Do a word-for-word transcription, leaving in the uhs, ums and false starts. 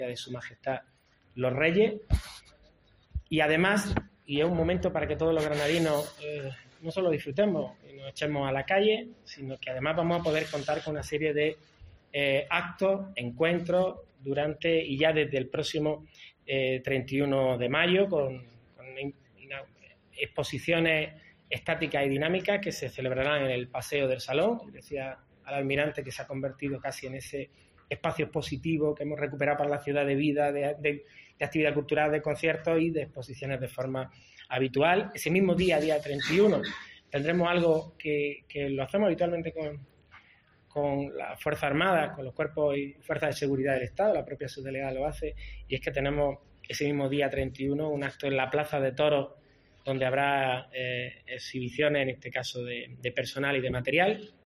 de Su Majestad los Reyes. Y además, y es un momento para que todos los granadinos eh, no solo disfrutemos y nos echemos a la calle, sino que además vamos a poder contar con una serie de eh, actos, encuentros durante y ya desde el próximo eh, treinta y uno de mayo con, con exposiciones estáticas y dinámicas que se celebrarán en el Paseo del Salón. Decía al almirante que se ha convertido casi en ese espacio expositivo que hemos recuperado para la ciudad de vida, de, de, de actividad cultural, de conciertos y de exposiciones de forma habitual. Ese mismo día, día treinta y uno, tendremos algo que, que lo hacemos habitualmente con, con las Fuerzas Armadas, con los cuerpos y fuerzas de seguridad del Estado, la propia subdelegada lo hace, y es que tenemos ese mismo día treinta y uno un acto en la Plaza de Toros donde habrá eh, exhibiciones, en este caso de, de personal y de material,